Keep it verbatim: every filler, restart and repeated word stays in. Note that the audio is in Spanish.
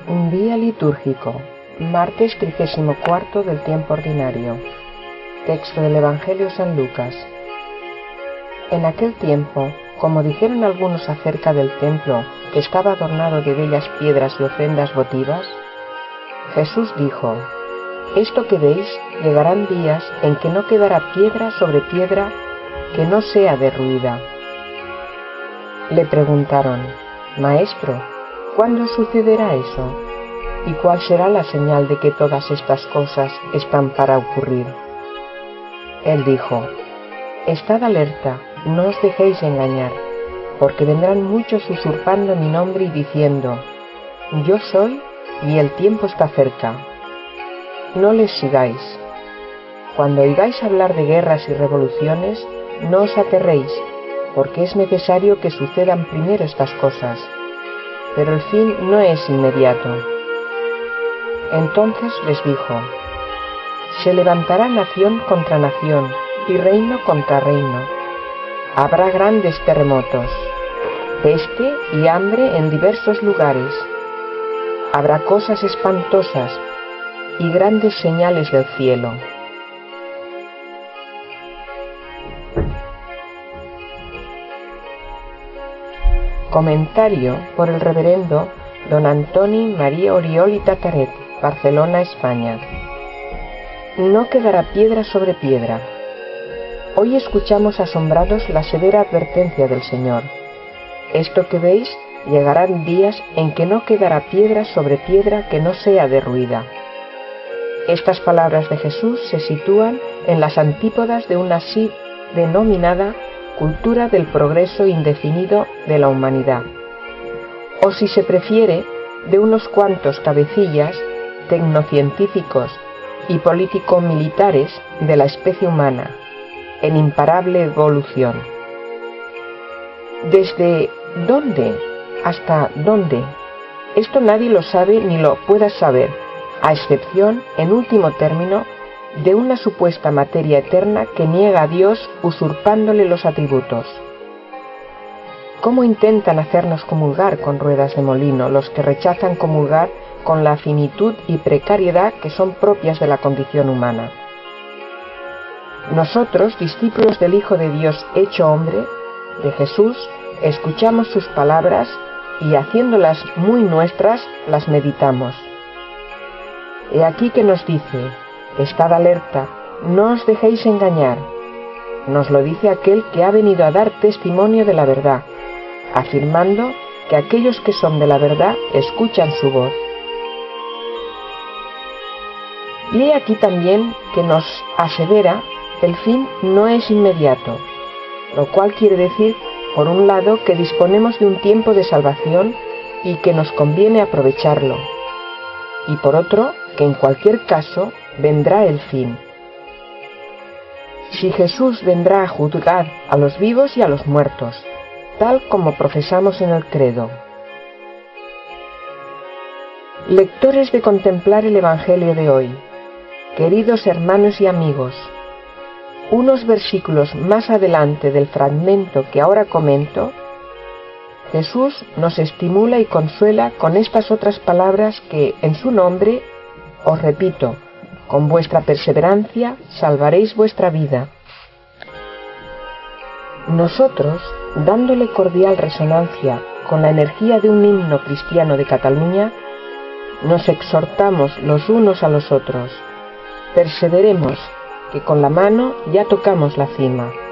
Un día litúrgico, martes trigésimo cuarto del tiempo ordinario. Texto del Evangelio San Lucas. En aquel tiempo, como dijeron algunos acerca del templo que estaba adornado de bellas piedras y ofrendas votivas, Jesús dijo: Esto que veis, llegarán días en que no quedará piedra sobre piedra que no sea derruida. Le preguntaron: Maestro, ¿cuándo sucederá eso? ¿Y cuál será la señal de que todas estas cosas están para ocurrir? Él dijo: Estad alerta, no os dejéis engañar, porque vendrán muchos usurpando mi nombre y diciendo: Yo soy, y el tiempo está cerca. No les sigáis. Cuando oigáis hablar de guerras y revoluciones, no os aterréis, porque es necesario que sucedan primero estas cosas, pero el fin no es inmediato. Entonces les dijo: Se levantará nación contra nación y reino contra reino. Habrá grandes terremotos, peste y hambre en diversos lugares. Habrá cosas espantosas y grandes señales del cielo. Comentario por el reverendo don Antoni María Oriol y Tataret, Barcelona, España. No quedará piedra sobre piedra. Hoy escuchamos asombrados la severa advertencia del Señor. Esto que veis, llegarán días en que no quedará piedra sobre piedra que no sea derruida. Estas palabras de Jesús se sitúan en las antípodas de una así denominada cultura del progreso indefinido de la humanidad, o si se prefiere, de unos cuantos cabecillas tecnocientíficos y político-militares de la especie humana, en imparable evolución. ¿Desde dónde hasta dónde? Esto nadie lo sabe ni lo pueda saber, a excepción, en último término, de una supuesta materia eterna que niega a Dios usurpándole los atributos. ¿Cómo intentan hacernos comulgar con ruedas de molino los que rechazan comulgar con la finitud y precariedad que son propias de la condición humana? Nosotros, discípulos del Hijo de Dios hecho hombre, de Jesús, escuchamos sus palabras y, haciéndolas muy nuestras, las meditamos. He aquí que nos dice: Estad alerta, no os dejéis engañar. Nos lo dice aquel que ha venido a dar testimonio de la verdad, afirmando que aquellos que son de la verdad escuchan su voz. Y he aquí también que nos asevera: el fin no es inmediato, lo cual quiere decir, por un lado, que disponemos de un tiempo de salvación y que nos conviene aprovecharlo, y por otro, que en cualquier caso vendrá el fin. Si Jesús vendrá a juzgar a los vivos y a los muertos, tal como profesamos en el credo. Lectores de contemplar el Evangelio de hoy, queridos hermanos y amigos, unos versículos más adelante del fragmento que ahora comento, Jesús nos estimula y consuela con estas otras palabras que, en su nombre, os repito: con vuestra perseverancia salvaréis vuestra vida. Nosotros, dándole cordial resonancia con la energía de un himno cristiano de Cataluña, nos exhortamos los unos a los otros: perseveremos, que con la mano ya tocamos la cima.